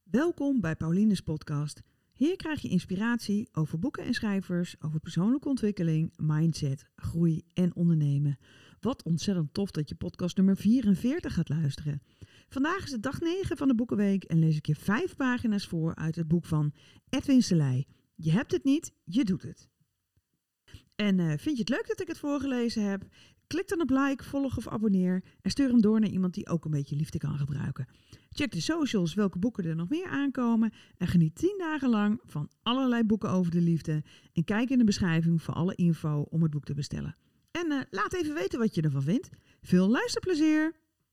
Welkom bij Pauline's podcast. Hier krijg je inspiratie over boeken en schrijvers, over persoonlijke ontwikkeling, mindset, groei en ondernemen. Wat ontzettend tof dat je podcast nummer 44 gaat luisteren. Vandaag is het dag 9 van de Boekenweek en lees ik je 5 pagina's voor uit het boek van Edwin Selei. Je hebt het niet, je doet het. En vind je het leuk dat ik het voorgelezen heb? Klik dan op like, volg of abonneer en stuur hem door naar iemand die ook een beetje liefde kan gebruiken. Check de socials welke boeken er nog meer aankomen en geniet 10 dagen lang van allerlei boeken over de liefde. En kijk in de beschrijving voor alle info om het boek te bestellen. En laat even weten wat je ervan vindt. Veel luisterplezier!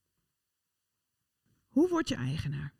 Hoe word je eigenaar?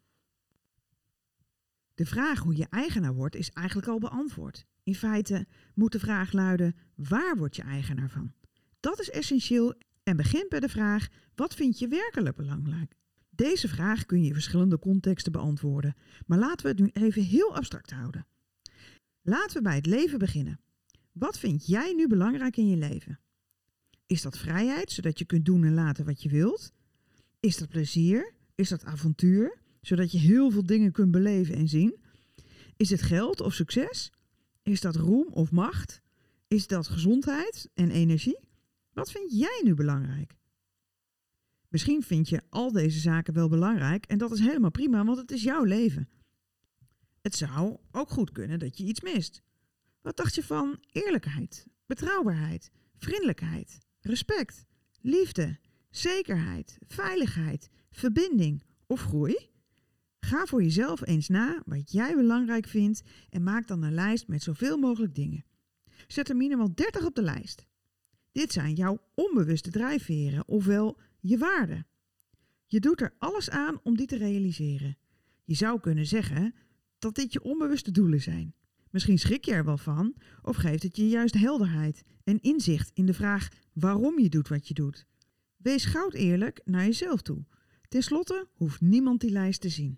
De vraag hoe je eigenaar wordt is eigenlijk al beantwoord. In feite moet de vraag luiden, waar word je eigenaar van? Dat is essentieel en begint bij de vraag, wat vind je werkelijk belangrijk? Deze vraag kun je in verschillende contexten beantwoorden, maar laten we het nu even heel abstract houden. Laten we bij het leven beginnen. Wat vind jij nu belangrijk in je leven? Is dat vrijheid, zodat je kunt doen en laten wat je wilt? Is dat plezier? Is dat avontuur, zodat je heel veel dingen kunt beleven en zien? Is het geld of succes? Is dat roem of macht? Is dat gezondheid en energie? Wat vind jij nu belangrijk? Misschien vind je al deze zaken wel belangrijk en dat is helemaal prima, want het is jouw leven. Het zou ook goed kunnen dat je iets mist. Wat dacht je van eerlijkheid, betrouwbaarheid, vriendelijkheid, respect, liefde, zekerheid, veiligheid, verbinding of groei? Ga voor jezelf eens na wat jij belangrijk vindt en maak dan een lijst met zoveel mogelijk dingen. Zet er minimaal 30 op de lijst. Dit zijn jouw onbewuste drijfveren, ofwel je waarden. Je doet er alles aan om die te realiseren. Je zou kunnen zeggen dat dit je onbewuste doelen zijn. Misschien schrik je er wel van, of geeft het je juist helderheid en inzicht in de vraag waarom je doet wat je doet. Wees goud eerlijk naar jezelf toe. Ten slotte hoeft niemand die lijst te zien.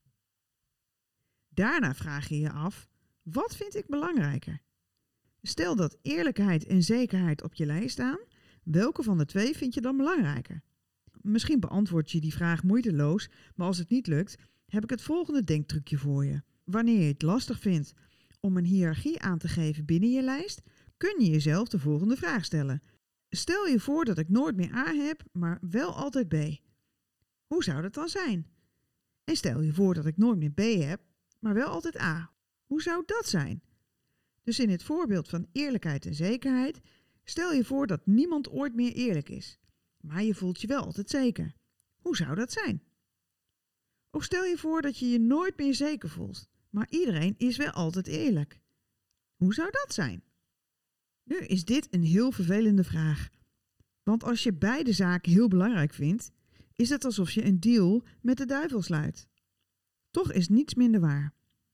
Daarna vraag je je af, wat vind ik belangrijker? Stel dat eerlijkheid en zekerheid op je lijst staan, welke van de twee vind je dan belangrijker? Misschien beantwoord je die vraag moeiteloos, maar als het niet lukt, heb ik het volgende denktrucje voor je. Wanneer je het lastig vindt om een hiërarchie aan te geven binnen je lijst, kun je jezelf de volgende vraag stellen. Stel je voor dat ik nooit meer A heb, maar wel altijd B. Hoe zou dat dan zijn? En stel je voor dat ik nooit meer B heb, maar wel altijd A. Hoe zou dat zijn? Dus in het voorbeeld van eerlijkheid en zekerheid, stel je voor dat niemand ooit meer eerlijk is. Maar je voelt je wel altijd zeker. Hoe zou dat zijn? Of stel je voor dat je je nooit meer zeker voelt, maar iedereen is wel altijd eerlijk. Hoe zou dat zijn? Nu is dit een heel vervelende vraag. Want als je beide zaken heel belangrijk vindt, is het alsof je een deal met de duivel sluit. Toch is niets minder waar.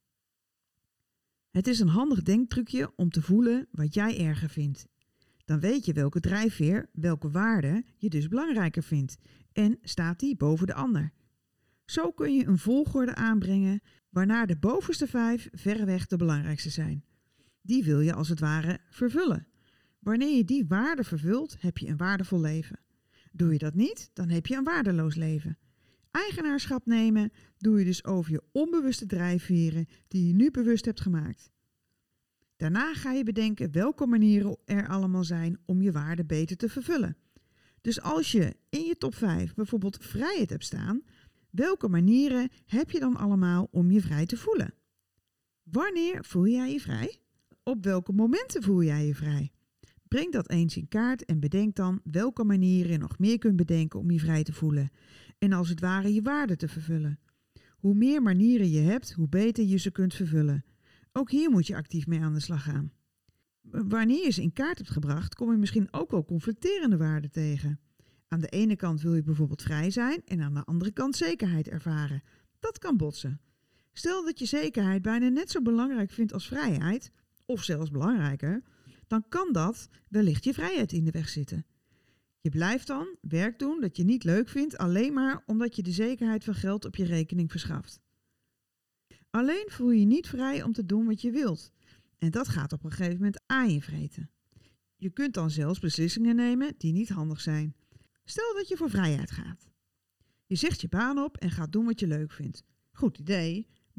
Het is een handig denktrucje om te voelen wat jij erger vindt. Dan weet je welke drijfveer, welke waarde je dus belangrijker vindt en staat die boven de ander. Zo kun je een volgorde aanbrengen waarna de bovenste 5 verreweg de belangrijkste zijn. Die wil je als het ware vervullen. Wanneer je die waarde vervult, heb je een waardevol leven. Doe je dat niet, dan heb je een waardeloos leven. Eigenaarschap nemen doe je dus over je onbewuste drijfveren die je nu bewust hebt gemaakt. Daarna ga je bedenken welke manieren er allemaal zijn om je waarde beter te vervullen. Dus als je in je top 5 bijvoorbeeld vrijheid hebt staan, welke manieren heb je dan allemaal om je vrij te voelen? Wanneer voel jij je vrij? Op welke momenten voel jij je vrij? Breng dat eens in kaart en bedenk dan welke manieren je nog meer kunt bedenken om je vrij te voelen. En als het ware je waarde te vervullen. Hoe meer manieren je hebt, hoe beter je ze kunt vervullen. Ook hier moet je actief mee aan de slag gaan. Wanneer je ze in kaart hebt gebracht, kom je misschien ook wel conflicterende waarden tegen. Aan de ene kant wil je bijvoorbeeld vrij zijn en aan de andere kant zekerheid ervaren. Dat kan botsen. Stel dat je zekerheid bijna net zo belangrijk vindt als vrijheid, of zelfs belangrijker, dan kan dat wellicht je vrijheid in de weg zitten. Je blijft dan werk doen dat je niet leuk vindt, alleen maar omdat je de zekerheid van geld op je rekening verschaft. Alleen voel je je niet vrij om te doen wat je wilt. En dat gaat op een gegeven moment aan je vreten. Je kunt dan zelfs beslissingen nemen die niet handig zijn. Stel dat je voor vrijheid gaat. Je zegt je baan op en gaat doen wat je leuk vindt. Goed idee,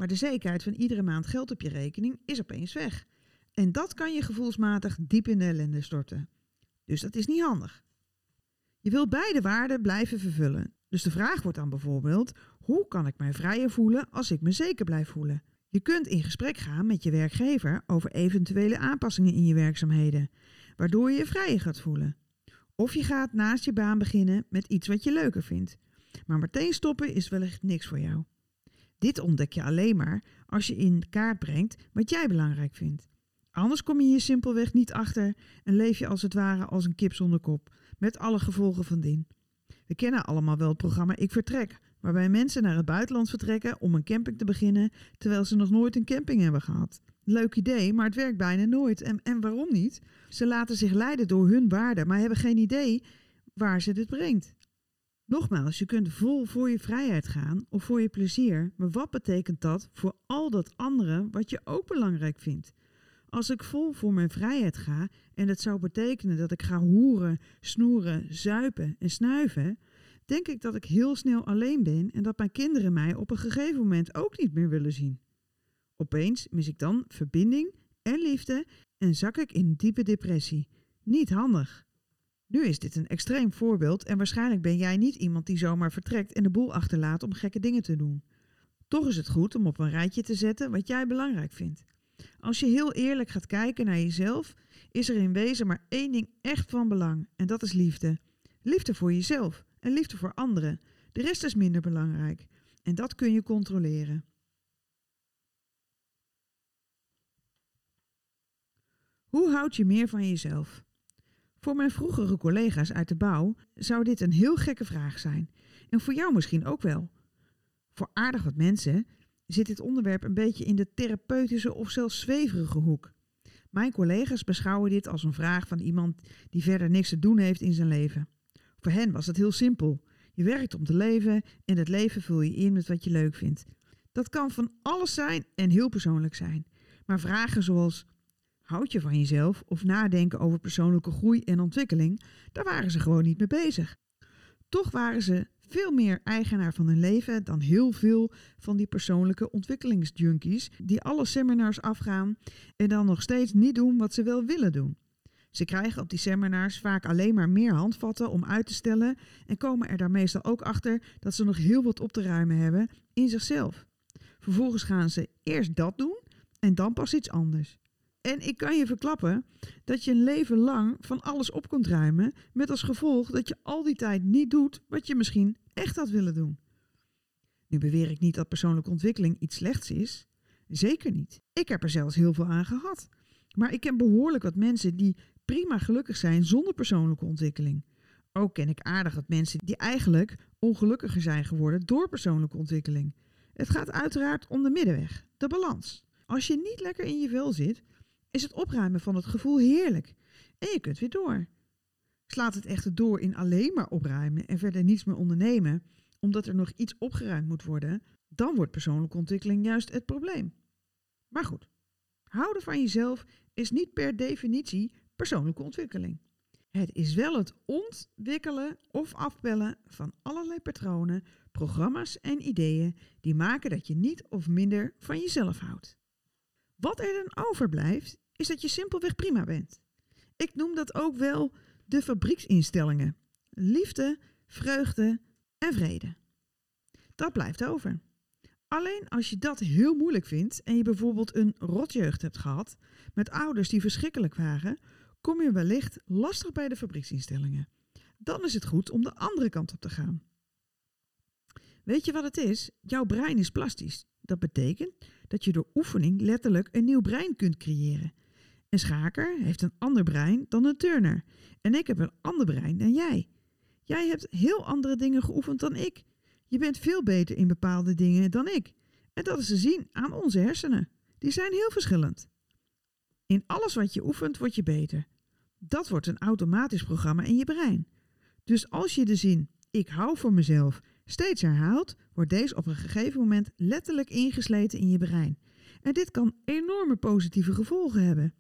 Maar de zekerheid van iedere maand geld op je rekening is opeens weg. En dat kan je gevoelsmatig diep in de ellende storten. Dus dat is niet handig. Je wil beide waarden blijven vervullen. Dus de vraag wordt dan bijvoorbeeld: hoe kan ik mij vrijer voelen als ik me zeker blijf voelen? Je kunt in gesprek gaan met je werkgever over eventuele aanpassingen in je werkzaamheden, waardoor je je vrijer gaat voelen. Of je gaat naast je baan beginnen met iets wat je leuker vindt. Maar meteen stoppen is wellicht niks voor jou. Dit ontdek je alleen maar als je in kaart brengt wat jij belangrijk vindt. Anders kom je hier simpelweg niet achter en leef je als het ware als een kip zonder kop, met alle gevolgen van dien. We kennen allemaal wel het programma Ik Vertrek, waarbij mensen naar het buitenland vertrekken om een camping te beginnen, terwijl ze nog nooit een camping hebben gehad. Leuk idee, maar het werkt bijna nooit. En waarom niet? Ze laten zich leiden door hun waarden, maar hebben geen idee waar ze dit brengt. Nogmaals, je kunt vol voor je vrijheid gaan of voor je plezier, maar wat betekent dat voor al dat andere wat je ook belangrijk vindt? Als ik vol voor mijn vrijheid ga en dat zou betekenen dat ik ga hoeren, snoeren, zuipen en snuiven, denk ik dat ik heel snel alleen ben en dat mijn kinderen mij op een gegeven moment ook niet meer willen zien. Opeens mis ik dan verbinding en liefde en zak ik in diepe depressie. Niet handig. Nu is dit een extreem voorbeeld en waarschijnlijk ben jij niet iemand die zomaar vertrekt en de boel achterlaat om gekke dingen te doen. Toch is het goed om op een rijtje te zetten wat jij belangrijk vindt. Als je heel eerlijk gaat kijken naar jezelf, is er in wezen maar één ding echt van belang en dat is liefde. Liefde voor jezelf en liefde voor anderen. De rest is minder belangrijk en dat kun je controleren. Hoe houd je meer van jezelf? Voor mijn vroegere collega's uit de bouw zou dit een heel gekke vraag zijn. En voor jou misschien ook wel. Voor aardig wat mensen zit dit onderwerp een beetje in de therapeutische of zelfs zweverige hoek. Mijn collega's beschouwen dit als een vraag van iemand die verder niks te doen heeft in zijn leven. Voor hen was het heel simpel. Je werkt om te leven en het leven vul je in met wat je leuk vindt. Dat kan van alles zijn en heel persoonlijk zijn. Maar vragen zoals: houd je van jezelf of nadenken over persoonlijke groei en ontwikkeling, daar waren ze gewoon niet mee bezig. Toch waren ze veel meer eigenaar van hun leven dan heel veel van die persoonlijke ontwikkelingsjunkies die alle seminars afgaan en dan nog steeds niet doen wat ze wel willen doen. Ze krijgen op die seminars vaak alleen maar meer handvatten om uit te stellen en komen er daar meestal ook achter dat ze nog heel wat op te ruimen hebben in zichzelf. Vervolgens gaan ze eerst dat doen en dan pas iets anders. En ik kan je verklappen dat je een leven lang van alles op kunt ruimen, met als gevolg dat je al die tijd niet doet wat je misschien echt had willen doen. Nu beweer ik niet dat persoonlijke ontwikkeling iets slechts is. Zeker niet. Ik heb er zelfs heel veel aan gehad. Maar ik ken behoorlijk wat mensen die prima gelukkig zijn zonder persoonlijke ontwikkeling. Ook ken ik aardig wat mensen die eigenlijk ongelukkiger zijn geworden door persoonlijke ontwikkeling. Het gaat uiteraard om de middenweg, de balans. Als je niet lekker in je vel zit, is het opruimen van het gevoel heerlijk. En je kunt weer door. Slaat het echter door in alleen maar opruimen en verder niets meer ondernemen, omdat er nog iets opgeruimd moet worden, dan wordt persoonlijke ontwikkeling juist het probleem. Maar goed, houden van jezelf is niet per definitie persoonlijke ontwikkeling. Het is wel het ontwikkelen of afbellen van allerlei patronen, programma's en ideeën die maken dat je niet of minder van jezelf houdt. Wat er dan overblijft, is dat je simpelweg prima bent. Ik noem dat ook wel de fabrieksinstellingen. Liefde, vreugde en vrede. Dat blijft over. Alleen als je dat heel moeilijk vindt en je bijvoorbeeld een rotjeugd hebt gehad, met ouders die verschrikkelijk waren, kom je wellicht lastig bij de fabrieksinstellingen. Dan is het goed om de andere kant op te gaan. Weet je wat het is? Jouw brein is plastisch. Dat betekent dat je door oefening letterlijk een nieuw brein kunt creëren. Een schaker heeft een ander brein dan een turner. En ik heb een ander brein dan jij. Jij hebt heel andere dingen geoefend dan ik. Je bent veel beter in bepaalde dingen dan ik. En dat is te zien aan onze hersenen. Die zijn heel verschillend. In alles wat je oefent, word je beter. Dat wordt een automatisch programma in je brein. Dus als je de zin "ik hou van mezelf" steeds herhaalt, wordt deze op een gegeven moment letterlijk ingesleten in je brein. En dit kan enorme positieve gevolgen hebben.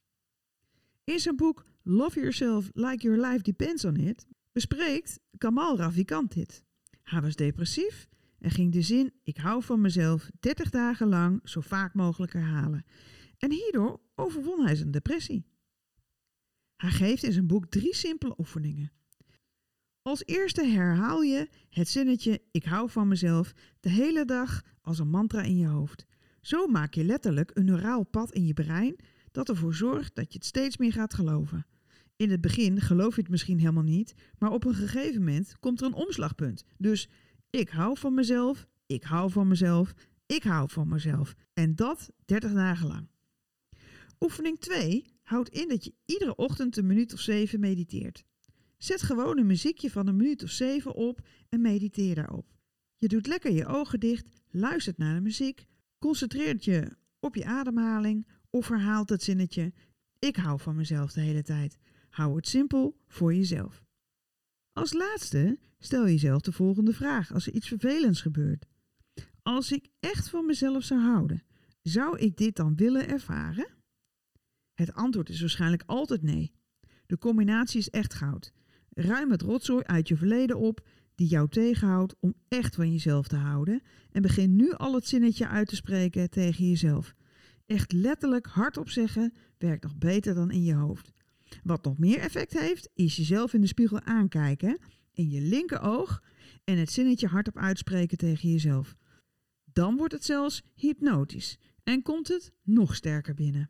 In zijn boek Love Yourself Like Your Life Depends on It bespreekt Kamal Ravikant dit. Hij was depressief en ging de zin ik hou van mezelf 30 dagen lang zo vaak mogelijk herhalen. En hierdoor overwon hij zijn depressie. Hij geeft in zijn boek 3 simpele oefeningen. Als eerste herhaal je het zinnetje ik hou van mezelf de hele dag als een mantra in je hoofd. Zo maak je letterlijk een neuraal pad in je brein dat ervoor zorgt dat je het steeds meer gaat geloven. In het begin geloof je het misschien helemaal niet, maar op een gegeven moment komt er een omslagpunt. Dus ik hou van mezelf, ik hou van mezelf, ik hou van mezelf. En dat 30 dagen lang. Oefening 2 houdt in dat je iedere ochtend een minuut of 7 mediteert. Zet gewoon een muziekje van een minuut of 7 op en mediteer daarop. Je doet lekker je ogen dicht, luistert naar de muziek, concentreert je op je ademhaling of herhaalt het zinnetje ik hou van mezelf de hele tijd. Hou het simpel voor jezelf. Als laatste stel jezelf de volgende vraag als er iets vervelends gebeurt. Als ik echt van mezelf zou houden, zou ik dit dan willen ervaren? Het antwoord is waarschijnlijk altijd nee. De combinatie is echt goud. Ruim het rotzooi uit je verleden op die jou tegenhoudt om echt van jezelf te houden en begin nu al het zinnetje uit te spreken tegen jezelf. Echt letterlijk hardop zeggen werkt nog beter dan in je hoofd. Wat nog meer effect heeft, is jezelf in de spiegel aankijken, in je linkeroog en het zinnetje hardop uitspreken tegen jezelf. Dan wordt het zelfs hypnotisch en komt het nog sterker binnen.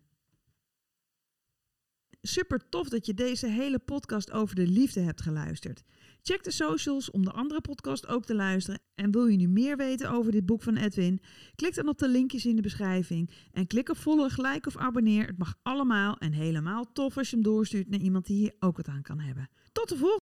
Super tof dat je deze hele podcast over de liefde hebt geluisterd. Check de socials om de andere podcast ook te luisteren. En wil je nu meer weten over dit boek van Edwin? Klik dan op de linkjes in de beschrijving. En klik op volg, like of abonneer. Het mag allemaal en helemaal tof als je hem doorstuurt naar iemand die hier ook wat aan kan hebben. Tot de volgende!